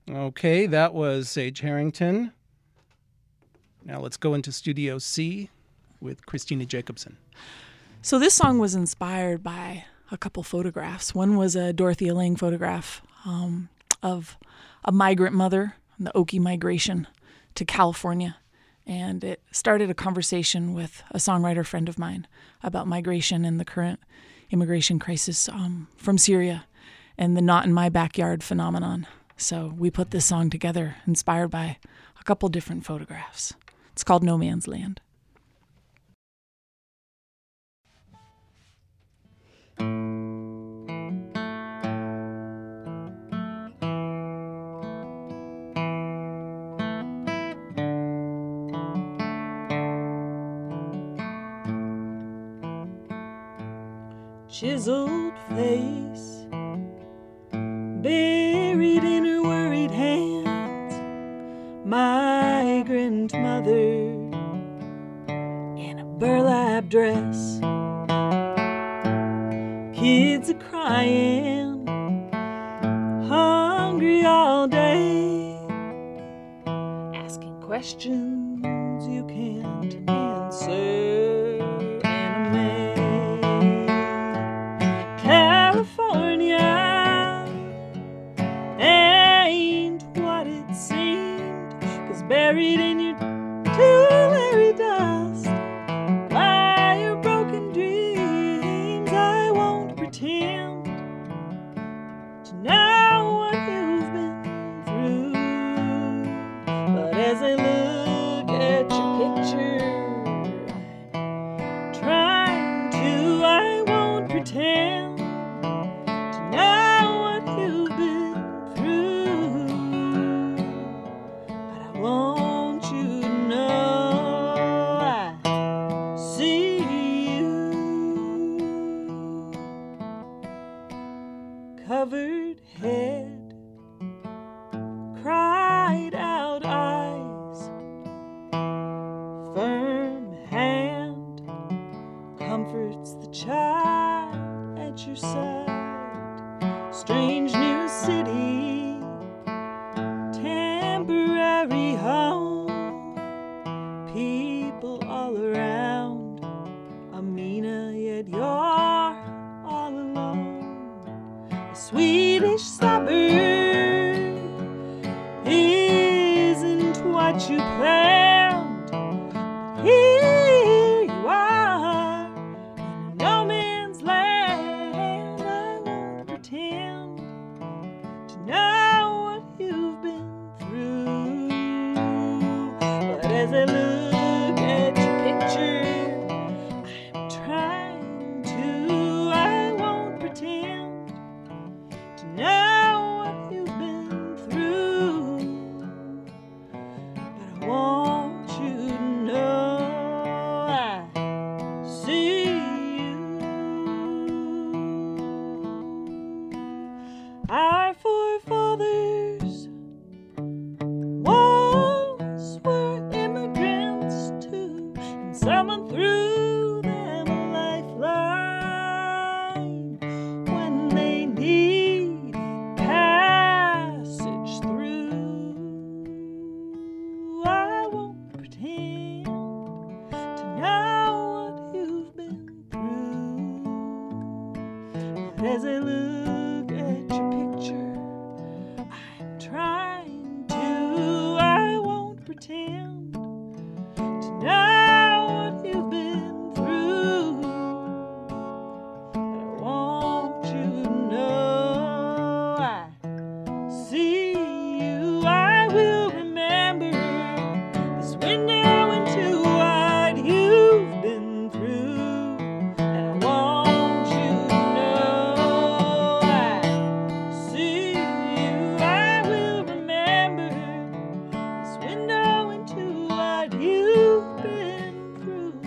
Okay, that was Sage Harrington. Now let's go into Studio C with Christina Jacobson. So this song was inspired by a couple photographs. One was a Dorothea Lange photograph of a migrant mother in the Okie migration to California. And it started a conversation with a songwriter friend of mine about migration and the current immigration crisis from Syria and the not in my backyard phenomenon. So we put this song together, inspired by a couple different photographs. It's called No Man's Land. Chiseled face, buried in her worried hands, migrant mother in a burlap dress, kids are crying, hungry all day, asking questions you can't answer. California ain't what it seemed, 'cause buried in your Tulare dust lie your broken dreams. I won't pretend to know what you've been through, but as I look at your picture, I'm trying to, I won't pretend covered head, cried out eyes, firm hand comforts the child at your side. Strange new city, temporary home, people all around, Amina, yet you're all alone. Swedish suburb isn't what you planned. Here you are in no man's land. I won't pretend to know what you've been through, but as I look at your picture, I'm trying to, I won't pretend know what you've been through, but I want you to know I see you. Our forefathers once were immigrants too, and someone threw them a lifeline when they need passage through. I won't pretend to know what you've been through, but as I look at your picture, I'm trying to, I won't pretend to know what you've been through, but I want you to know I see you. I will remember this window into what you've been through, and I want you to know I see you. I will remember this window into what you've been through,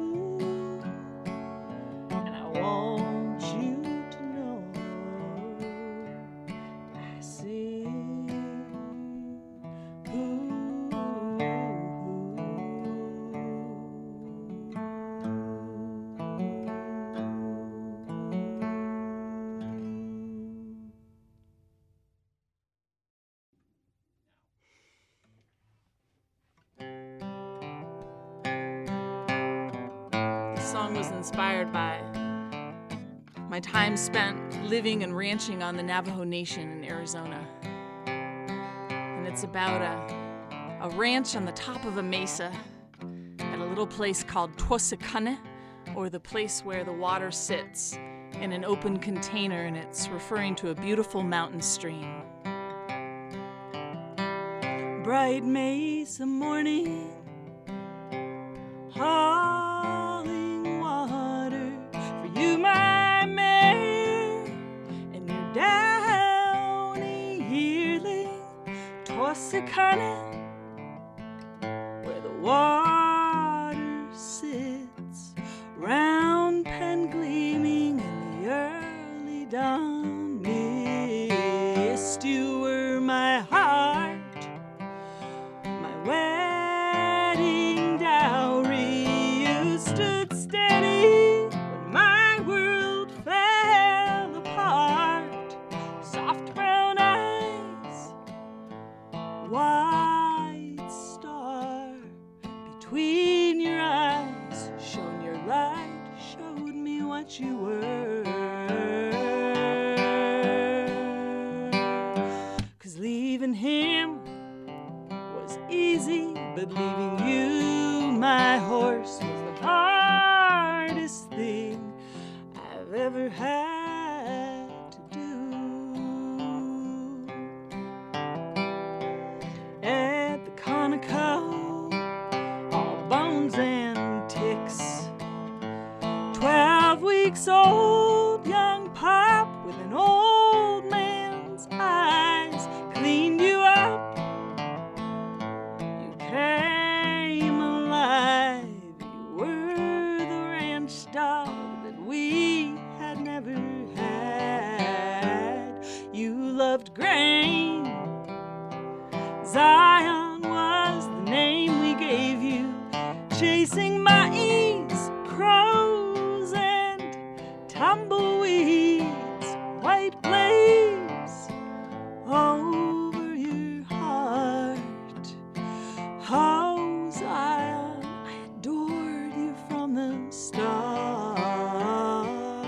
and I want you to know I see you. song was inspired by my time spent living and ranching on the Navajo Nation in Arizona. And it's about a ranch on the top of a mesa at a little place called Twasikane, or the place where the water sits in an open container, and it's referring to a beautiful mountain stream. Bright Mesa morning, hauling water for you, my mare, and your downy yearling, Twasikane, where the water sits, round pen gleaming in the early dawn mist. You were my heart, my wedding dowry. You stood steady when my world fell apart. Soft brown eyes, white star between your eyes, shone your light, showed me what you were. 'Cause leaving him was easy, but leaving you, my horse, was the hardest thing I've ever had to do. At the Conoco, all bones and ticks, 12 weeks old, young pup with an old man's eyes, cleaned you up. You came alive. You were the ranch dog that we had never had. You loved grain. Zion was the name we gave you. Chasing mice, crows, and tumbleweeds, white flames over your heart. Oh, Zion, I adored you from the start.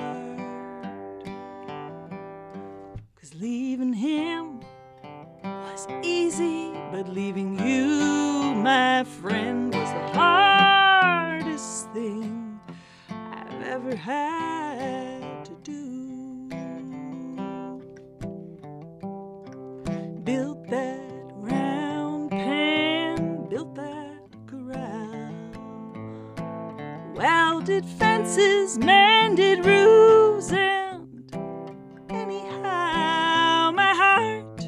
'Cause leaving him was easy, but leaving you, my friend, was the hardest thing I've ever had to do. Built that round pen, built that corral, welded fences, mended roofs, and anyhow my heart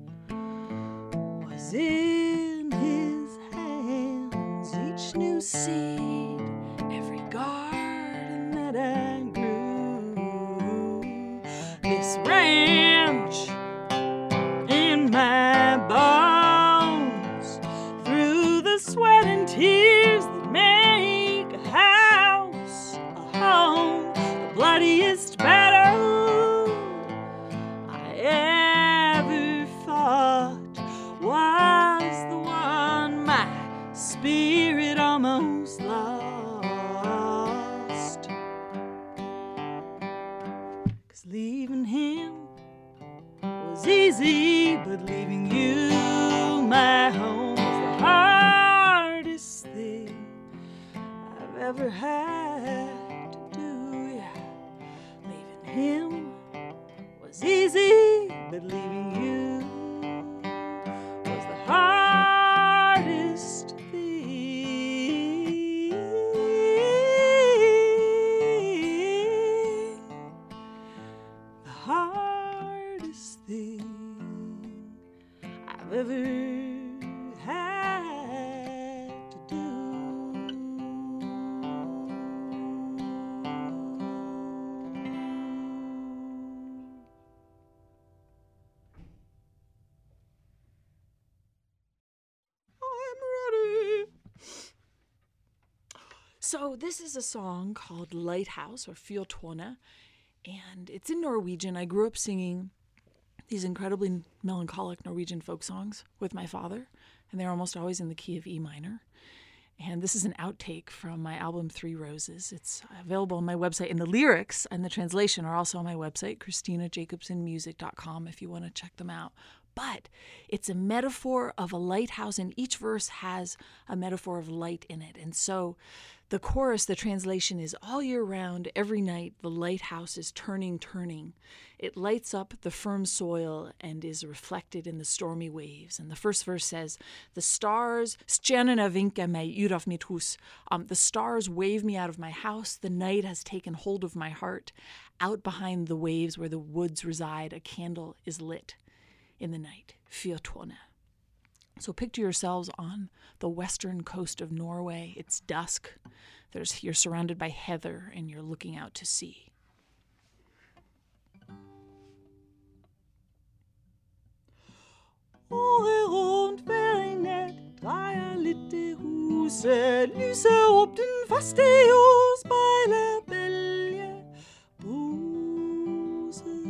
was in his hands. Each new seed, every garden that I grew, this ranch in my bones, through the sweat and tears that make a house a home. The bloodiest battle I ever fought was the one my spirit almost lost. 'Cause leaving him was easy, but leaving you, my home, was the hardest thing I've ever had to do. Yeah. Leaving him was easy, but leaving you was the hardest thing. The hardest thing I've ever had to do. I'm ready. So this is a song called Lighthouse, or Fyrtårnet, and it's in Norwegian. I grew up singing these incredibly melancholic Norwegian folk songs with my father, and they're almost always in the key of E minor. And this is an outtake from my album, 3 Roses. It's available on my website, and the lyrics and the translation are also on my website, ChristinaJacobsonmusic.com, if you want to check them out. But it's a metaphor of a lighthouse, and each verse has a metaphor of light in it. And so the chorus, the translation is, all year round, every night, the lighthouse is turning. It lights up the firm soil and is reflected in the stormy waves. And the first verse says, the stars, stjärnorna vinkar mig ut av mitt hus. The stars wave me out of my house. The night has taken hold of my heart. Out behind the waves where the woods reside, a candle is lit in the night. Fyrtårnet. So picture yourselves on the western coast of Norway. It's dusk. You're surrounded by heather and you're looking out to sea. Året rundt hver nat drejer lidt det huset, lyser op den faste jord, spejler bælge bruset.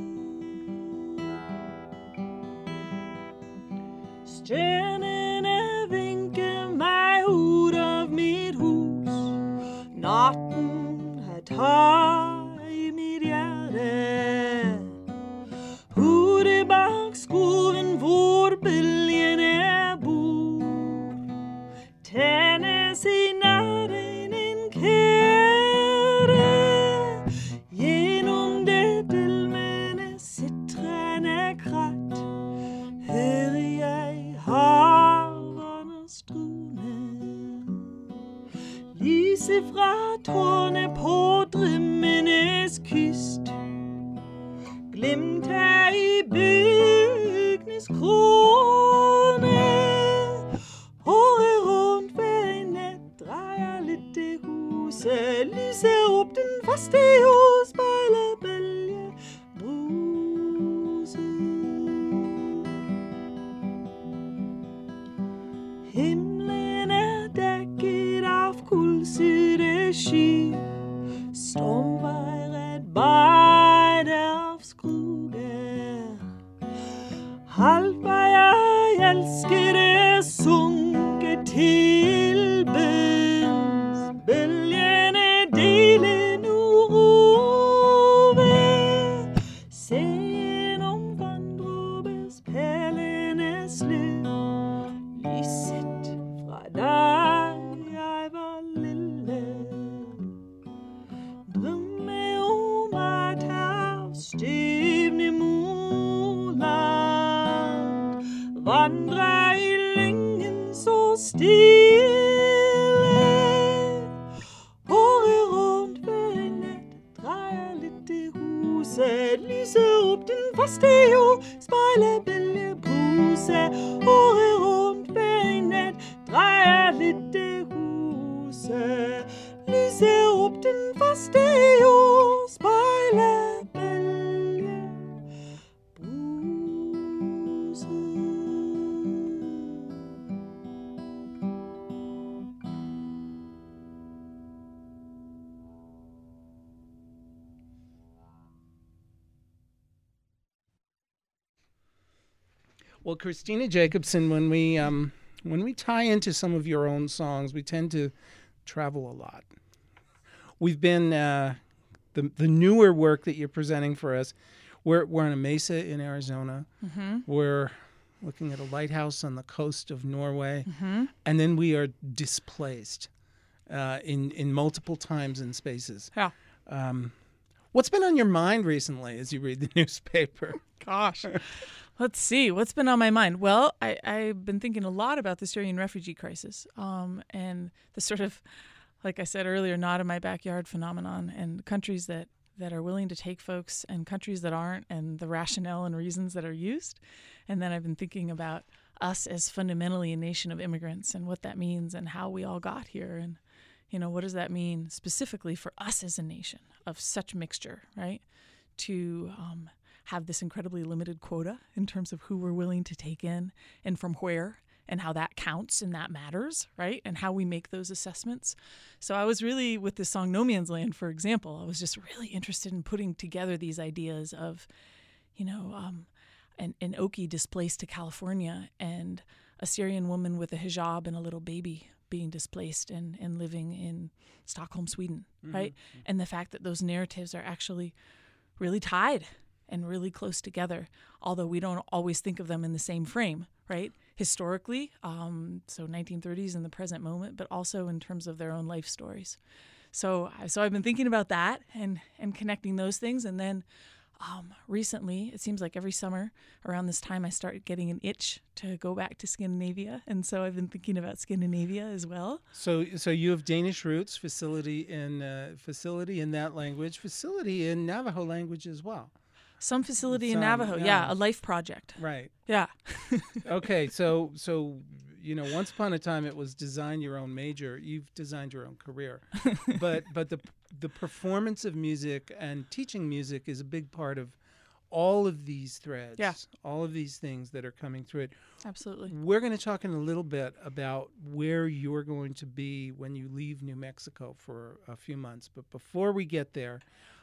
Stjernerne vinker mig ud af mit hus. Natten har tag i mit hjerte. Ude bak skoven, hvor bølgene bor, tændes i natten en kære. Gennem det dælmende sitrende krat hører jeg havernes drone. Lyse fra tårne på drømmenes kyst, glimter i bygnes krone. Året rundt hver nat drejer lidt det huset, lyser op den faste jord, spejler bølge bruset. Himlen er dækket af kuldsydde skyer, stormvejret bejder af skruer. Halvvej jeg elskede sunket til bøns, bølgene dele nu rove. Sen om vanddråbes perlenes løb, lyset fra dig jeg var lille. Drømme om at have stævne muland, vandre i længen så stille. Året rundt hver nat drejer lidt det huset, lyser op den faste jord, spejler bælge bruse. Året rundt hver nat drejer lidt det huset, lyser op den faste jord, spejler bælge bruse. Well, Christina Jacobson, when we tie into some of your own songs, we tend to travel a lot. We've been the newer work that you're presenting for us. We're on a mesa in Arizona. Mm-hmm. We're looking at a lighthouse on the coast of Norway, mm-hmm. and then we are displaced in multiple times and spaces. Yeah. What's been on your mind recently as you read the newspaper? Gosh. Let's see. What's been on my mind? Well, I've been thinking a lot about the Syrian refugee crisis and the sort of, like I said earlier, not in my backyard phenomenon, and countries that are willing to take folks and countries that aren't, and the rationale and reasons that are used. And then I've been thinking about us as fundamentally a nation of immigrants and what that means and how we all got here. And, you know, what does that mean specifically for us as a nation of such mixture, right? To have this incredibly limited quota in terms of who we're willing to take in and from where, and how that counts and that matters, right? And how we make those assessments. So I was really, with this song No Man's Land, for example, I was just really interested in putting together these ideas of, you know, an Okie displaced to California and a Syrian woman with a hijab and a little baby being displaced and living in Stockholm, Sweden, right? And the fact that those narratives are actually really tied and really close together, although we don't always think of them in the same frame, right? Historically, so 1930s in the present moment, but also in terms of their own life stories. So I've been thinking about that and connecting those things. And then recently, it seems like every summer around this time, I start getting an itch to go back to Scandinavia. And so I've been thinking about Scandinavia as well. So you have Danish roots, facility in that language, facility in Navajo language as well. Some facility in Some, Navajo. Yeah, a life project. Right. Yeah. Okay, so once upon a time it was design your own major. You've designed your own career, but the performance of music and teaching music is a big part of all of these threads. Yeah. All of these things that are coming through it. Absolutely. We're going to talk in a little bit about where you're going to be when you leave New Mexico for a few months. But before we get there,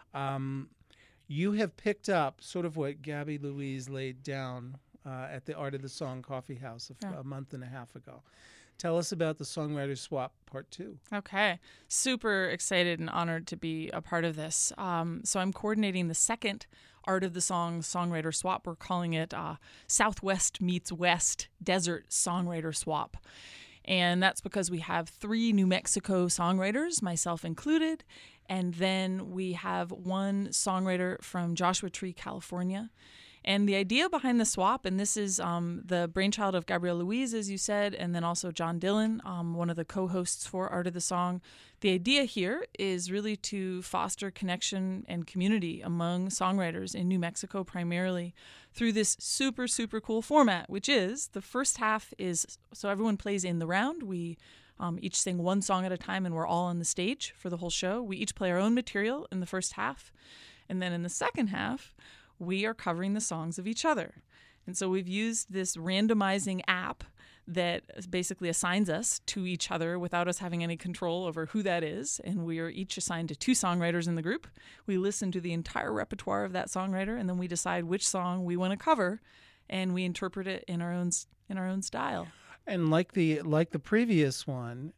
you have picked up sort of what Gabby Louise laid down at the Art of the Song Coffee House a month and a half ago. Tell us about the Songwriter Swap Part 2. Okay. Super excited and honored to be a part of this. So I'm coordinating the second Art of the Song Songwriter Swap. We're calling it Southwest Meets West Desert Songwriter Swap. And that's because we have 3 New Mexico songwriters, myself included, and then we have one songwriter from Joshua Tree, California. And the idea behind the swap, and this is the brainchild of Gabrielle Louise, as you said, and then also John Dillon, one of the co-hosts for Art of the Song. The idea here is really to foster connection and community among songwriters in New Mexico primarily through this super, super cool format, which is the first half is, so everyone plays in the round. We each sing one song at a time, and we're all on the stage for the whole show. We each play our own material in the first half. And then in the second half, we are covering the songs of each other. And so we've used this randomizing app that basically assigns us to each other without us having any control over who that is. And we are each assigned to 2 songwriters in the group. We listen to the entire repertoire of that songwriter, and then we decide which song we want to cover, and we interpret it in our own style. And like the previous one,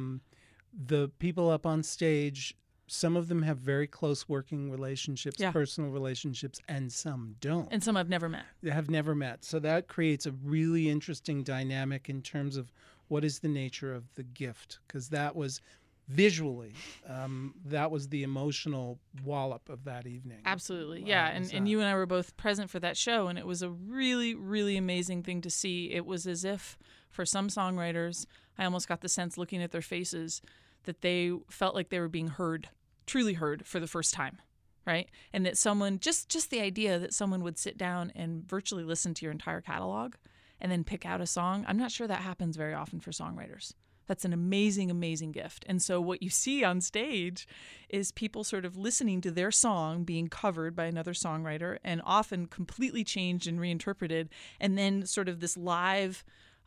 the people up on stage, some of them have very close working relationships, personal relationships, and some don't. And some I've never met. They have never met. So that creates a really interesting dynamic in terms of what is the nature of the gift, because that was visually, that was the emotional wallop of that evening. Absolutely, yeah. And you and I were both present for that show, and it was a really, really amazing thing to see. It was as if, for some songwriters, I almost got the sense looking at their faces that they felt like they were being heard, truly heard for the first time, right? And that someone, just the idea that someone would sit down and virtually listen to your entire catalog and then pick out a song, I'm not sure that happens very often for songwriters. That's an amazing, amazing gift. And so what you see on stage is people sort of listening to their song being covered by another songwriter and often completely changed and reinterpreted, and then sort of this live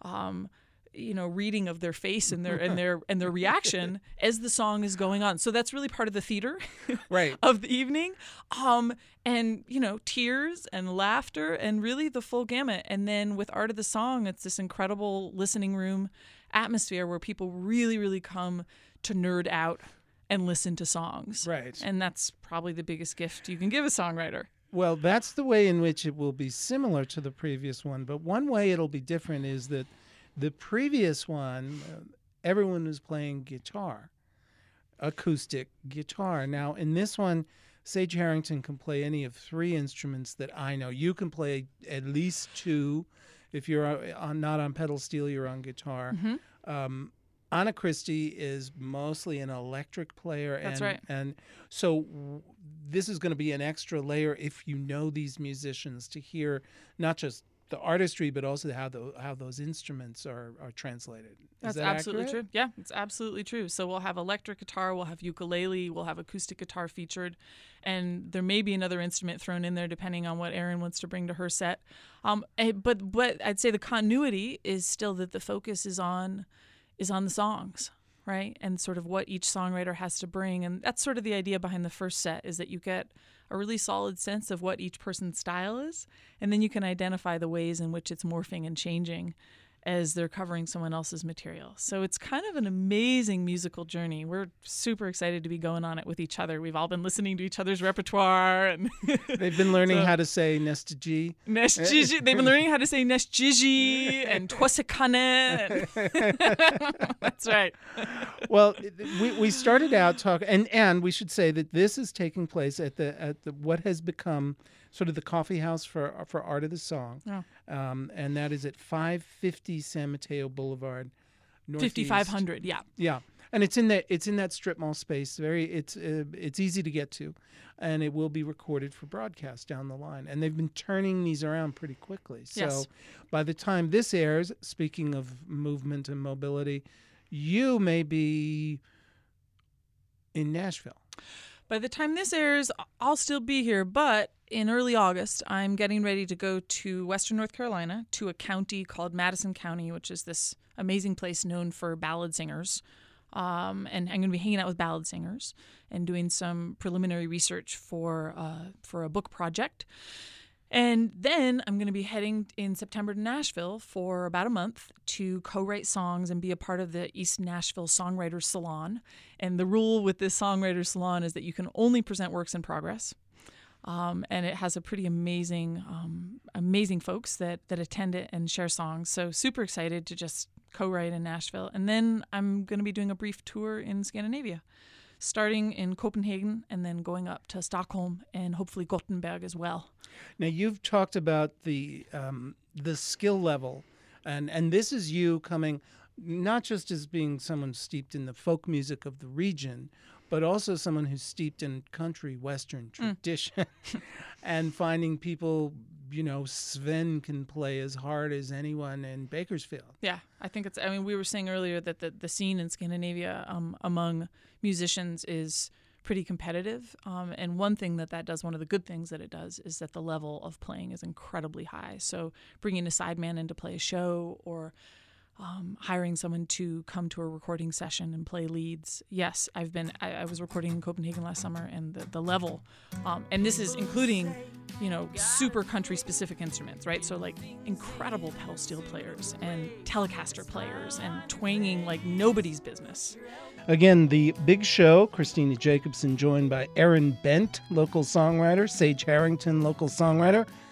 reading of their face and their reaction as the song is going on. So that's really part of the theater right. of the evening. And tears and laughter and really the full gamut. And then with Art of the Song, it's this incredible listening room atmosphere where people really, really come to nerd out and listen to songs. Right. And that's probably the biggest gift you can give a songwriter. Well, that's the way in which it will be similar to the previous one. But one way it'll be different is that the previous one, everyone was playing guitar, acoustic guitar. Now, in this one, Sage Harrington can play any of 3 instruments that I know. You can play at least 2. If you're not on pedal steel, you're on guitar. Mm-hmm. Anna Christie is mostly an electric player. That's right. And so this is going to be an extra layer if you know these musicians to hear not just the artistry, but also how those instruments are translated. That's absolutely true. Yeah, it's absolutely true. So we'll have electric guitar, we'll have ukulele, we'll have acoustic guitar featured, and there may be another instrument thrown in there depending on what Erin wants to bring to her set. But I'd say the continuity is still that the focus is on the songs, right? And sort of what each songwriter has to bring. And that's sort of the idea behind the first set, is that you get a really solid sense of what each person's style is, and then you can identify the ways in which it's morphing and changing as they're covering someone else's material. So it's kind of an amazing musical journey. We're super excited to be going on it with each other. We've all been listening to each other's repertoire. And They've been learning how to say Nesta G. They've been learning how to say Nestjiji and Twasikane. That's right. Well, we started out talking, and we should say that this is taking place at the what has become sort of the coffee house for Art of the Song, and that is at 550 San Mateo Boulevard, Northeast. 5500, yeah. Yeah, and it's in that strip mall space. It's easy to get to, and it will be recorded for broadcast down the line. And they've been turning these around pretty quickly. So Yes. by the time this airs, speaking of movement and mobility, you may be in Nashville. By the time this airs, I'll still be here, but in early August, I'm getting ready to go to Western North Carolina, to a county called Madison County, which is this amazing place known for ballad singers. And I'm going to be hanging out with ballad singers and doing some preliminary research for a book project. And then I'm going to be heading in September to Nashville for about a month to co-write songs and be a part of the East Nashville Songwriters Salon. And the rule with this Songwriters Salon is that you can only present works in progress. And it has a pretty amazing folks that attend it and share songs. So super excited to just co-write in Nashville. And then I'm going to be doing a brief tour in Scandinavia, starting in Copenhagen and then going up to Stockholm and hopefully Gothenburg as well. Now, you've talked about the skill level, and this is you coming not just as being someone steeped in the folk music of the region, but also someone who's steeped in country western tradition and finding people, Sven can play as hard as anyone in Bakersfield. Yeah, I think we were saying earlier that the scene in Scandinavia among musicians is pretty competitive. And one thing that does, one of the good things that it does, is that the level of playing is incredibly high. So bringing a sideman in to play a show or hiring someone to come to a recording session and play leads. Yes, I was recording in Copenhagen last summer, and the level, and this is including, super country specific instruments, right? So like incredible pedal steel players and Telecaster players and twanging like nobody's business. Again, the big show, Christina Jacobson joined by Aaron Bent, local songwriter, Sage Harrington, local songwriter,